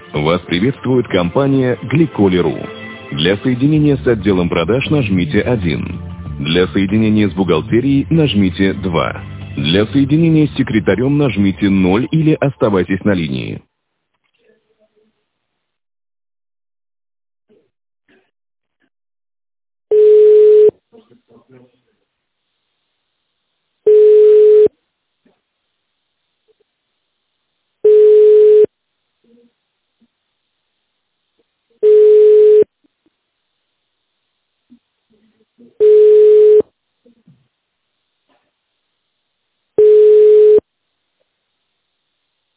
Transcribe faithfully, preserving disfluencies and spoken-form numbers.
Вас приветствует компания Гликоли.ру. Для соединения с отделом продаж нажмите один. Для соединения с бухгалтерией нажмите два. Для соединения с секретарем нажмите ноль или оставайтесь на линии.